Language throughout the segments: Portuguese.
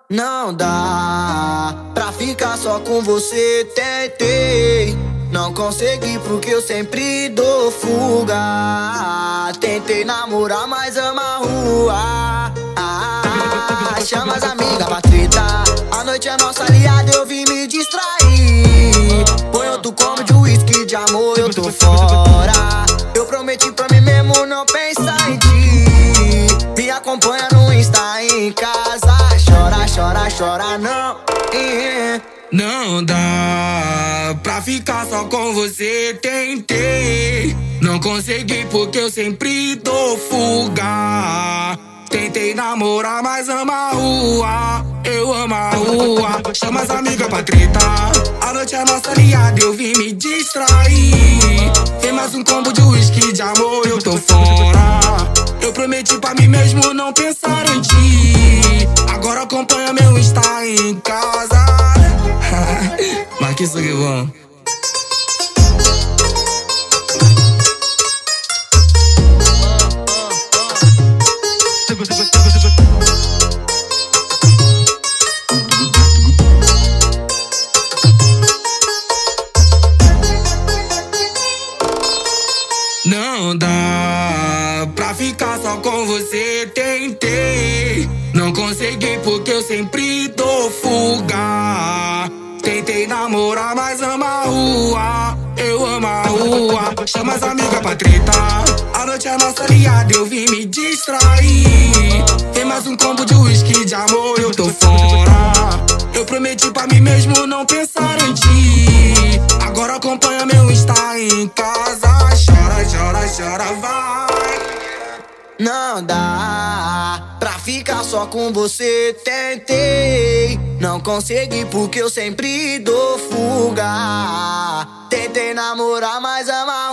Não dá pra ficar só com você, tentei. Não consegui porque eu sempre dou fuga. Tentei namorar, mas amo a rua. Chama as amigas pra treta. A noite é nossa aliada, eu vim me distrair. Põe outro combo de uísque, de amor, eu tô fora. Eu prometi pra mim mesmo não pensar em ti. Me acompanha no Insta, em casa. Chora, chora, chora, não. Não dá pra ficar só com você, tentei. Não consegui porque eu sempre dou fuga. Tentei namorar, mas amo a rua. Eu amo a rua. Chama as amigas pra treta. A noite é nossa aliada, eu vim me distrair. Tem mais um combo de uísque, de amor, eu tô fora. Eu prometi pra mim mesmo não pensar em ti. Agora acompanha meu Insta em casa. Mas que isso que bom. Não dá pra ficar só com você, tentei. Não consegui porque eu sempre dou fuga. Tentei namorar, mas amo a rua. Eu amo a rua. Chama as amigas pra treta. A noite é nossa aliada, eu vim me distrair. Tem mais um combo de uísque, de amor, eu tô fora. Eu prometi pra mim mesmo não pensar em ti. Agora acompanha meu Insta em casa. Chora, chora, chora, vai. Não dá pra ficar só com você, tentei. Não consegui porque eu sempre dou fuga. Tentei namorar, mas amo a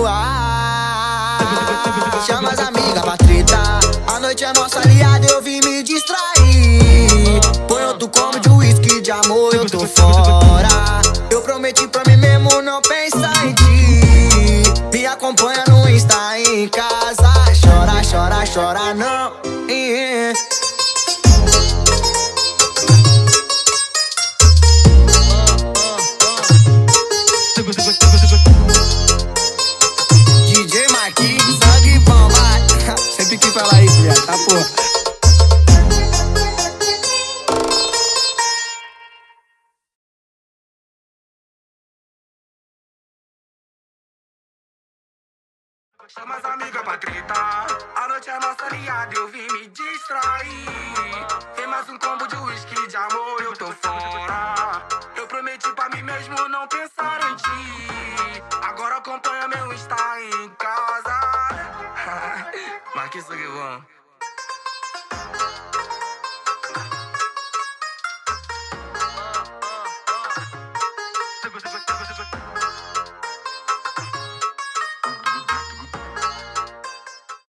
rua. Chama as amigas pra treta. A noite é nossa aliada, eu vim me distrair. Põe outro combo de uísque, de amor, eu tô fora. Eu prometi pra mim mesmo não pensar em ti. Me acompanha no Insta em casa. Chora, chora, chora, não. DJ Marquinhos, sangue bom, vai. Sempre que falar isso, viado, tá porra. Chama as amigas pra treta. A noite é nossa aliada, eu vim me distrair. Tem mais um combo de uísque, de amor, eu tô fora. Eu prometi pra mim mesmo não pensar em ti. Agora acompanha meu Insta em casa. Mas que isso que bom.